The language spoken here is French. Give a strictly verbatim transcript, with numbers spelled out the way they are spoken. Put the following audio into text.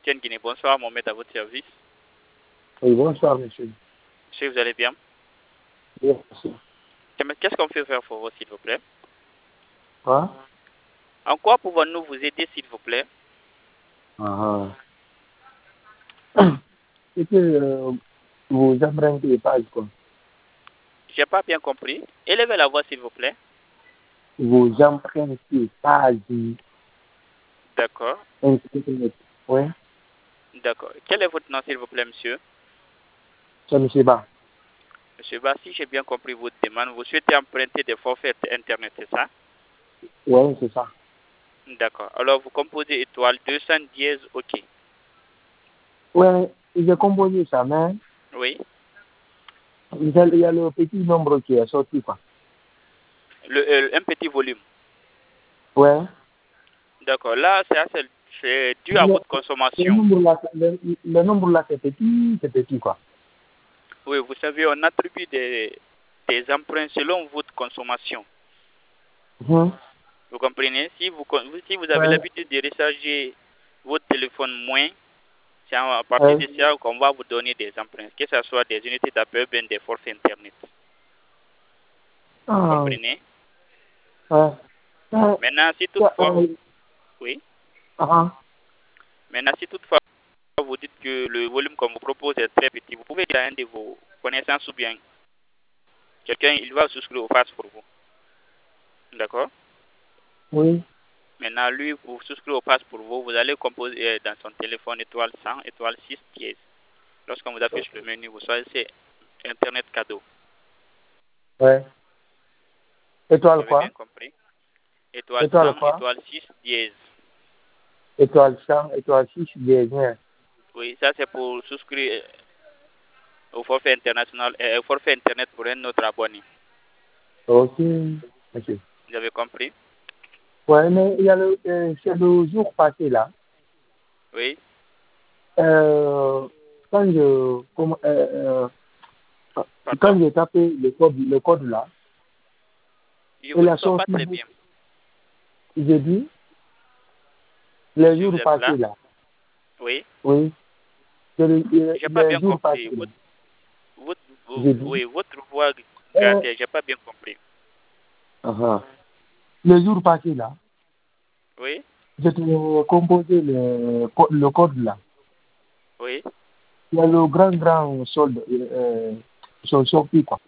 M T N Guinée. Bonsoir, Mohamed, à votre service. Oui, bonsoir, monsieur. Monsieur, vous allez bien? Bien, merci. Qu'est-ce qu'on peut faire pour vous, s'il vous plaît? Quoi? En quoi pouvons-nous vous aider, s'il vous plaît? Ah, c'est que euh, vous empruntez les pages, quoi. J'ai pas bien compris. Élevez la voix, s'il vous plaît. Vous empruntez pages D'accord. Internet. Oui, D'accord. Quel est votre nom, s'il vous plaît, monsieur? c'est monsieur Ba. Monsieur Ba, si j'ai bien compris votre demande, vous souhaitez emprunter des forfaits Internet, c'est ça? Oui, c'est ça. D'accord. Alors, vous composez étoile deux cent dièse, OK. Oui, j'ai composé ça, mais Oui. il y a il y a le petit nombre qui est sorti, quoi. Le, euh, un petit volume. Ouais. D'accord. Là, c'est assez- c'est dû à Le, votre le consommation. nombre là, le, le nombre là, c'est petit, c'est petit, quoi. Oui, vous savez, on attribue des, des emprunts selon votre consommation. Mhm. Vous comprenez? Si vous, con- si vous avez Ouais, l'habitude de recharger votre téléphone moins, c'est à partir ouais. de ça qu'on va vous donner des emprunts, que ce soit des unités d'appel ou bien des forfaits Internet. Vous Ah, comprenez? ouais. Ouais. Maintenant, si Ça, toutefois, euh, oui, ah, maintenant, si toutefois vous dites que le volume qu'on vous propose est très petit, vous pouvez dire à un de vos connaissances ou bien quelqu'un, il va souscrire au pass pour vous. D'accord? oui. Maintenant, lui, vous souscrire au pass pour vous, vous allez composer euh, dans son téléphone étoile cent, étoile six, dièse. Lorsqu'on vous affiche le menu, vous choisissez Internet cadeau. Ouais. Vous Étoile avez bien quoi? compris? Étoile Étoile cent, quoi? étoile six, dièse. Étoile cent, étoile six, bien. Oui, ça c'est pour souscrire euh, au forfait international, euh, au forfait Internet pour un autre abonné. Ok. Ok. Vous avez compris? Ouais, mais il y a le, euh, c'est le jour passé là. Oui. Euh, quand je, comme, euh, euh, Pardon? quand j'ai tapé le code, le code là, Je il vous a entends pas sorti, très bien. j'ai dit, le Monsieur, jour vous êtes là? passé là. Oui. Oui. C'est le, le, J'ai pas le bien jour compris. passé là. Votre, votre, J'ai dit, oui, votre voix euh, gâtée, j'ai pas bien compris. uh -huh. Le jour passé là, Oui. j'ai composé le, co- le code là. Oui. Il y a le grand, grand solde, euh, sont sortis quoi.